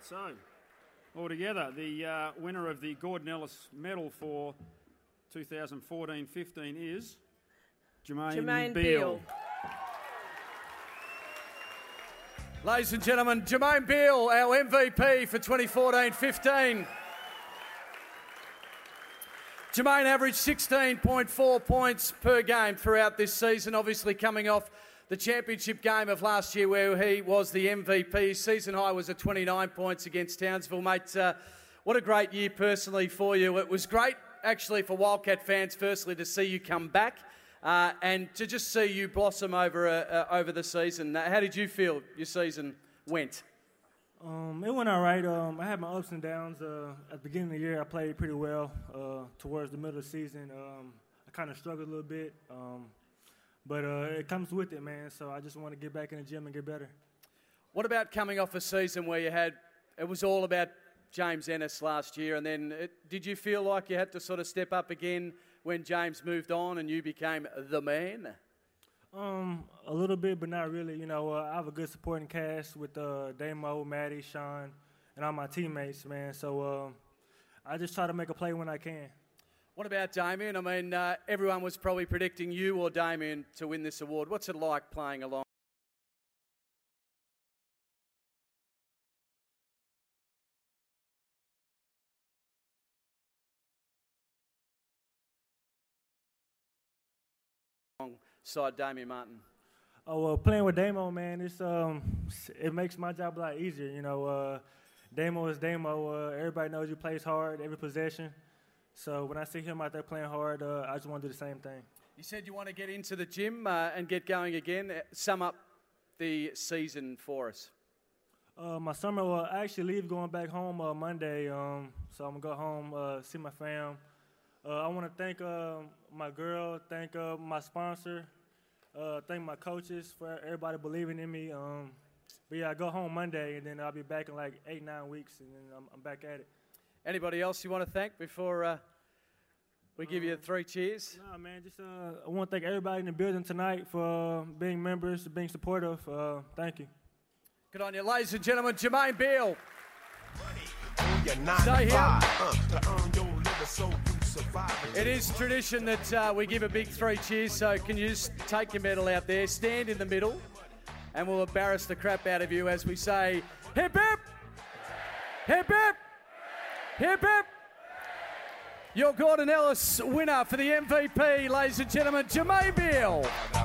So, altogether, the winner of the Gordon Ellis Medal for 2014-15 is Jermaine Beale. Ladies and gentlemen, Jermaine Beale, our MVP for 2014-15. Jermaine averaged 16.4 points per game throughout this season, obviously coming off the championship game of last year where he was the MVP. His season high was at 29 points against Townsville. Mate, what a great year personally for you. It was great actually for Wildcat fans, firstly, to see you come back and to just see you blossom over the season. How did you feel your season went? It went all right. I had my ups and downs. At the beginning of the year, I played pretty well. Towards the middle of the season, I kind of struggled a little bit. But it comes with it, man. So I just want to get back in the gym and get better. What about coming off a season where it was all about James Ennis last year, and then did you feel like you had to sort of step up again when James moved on and you became the man? A little bit, but not really. You know, I have a good supporting cast with Damo, Maddie, Sean, and all my teammates, man. So I just try to make a play when I can. What about Damien? I mean, everyone was probably predicting you or Damien to win this award. What's it like playing along? Alongside Damien Martin? Oh, well, playing with Damo, man, it makes my job a lot easier. You know, Damo is Damo. Everybody knows he plays hard every possession. So when I see him out there playing hard, I just want to do the same thing. You said you want to get into the gym and get going again. Sum up the season for us. My summer, I actually leave going back home Monday, so I'm going to go home, see my fam. I want to thank my girl, thank my sponsor, thank my coaches for everybody believing in me. But yeah, I go home Monday, and then I'll be back in like 8-9 weeks, and then I'm back at it. Anybody else you want to thank before we give you 3 cheers? No, man, just I want to thank everybody in the building tonight for being members, being supportive. Thank you. Good on you. Ladies and gentlemen, Jermaine Beale. Stay here. It is tradition that we give a big 3 cheers, so can you just take your medal out there, stand in the middle, and we'll embarrass the crap out of you as we say, hip hip, hip hip, hip hip. Your Gordon Ellis winner for the MVP, ladies and gentlemen, Jermaine Beale.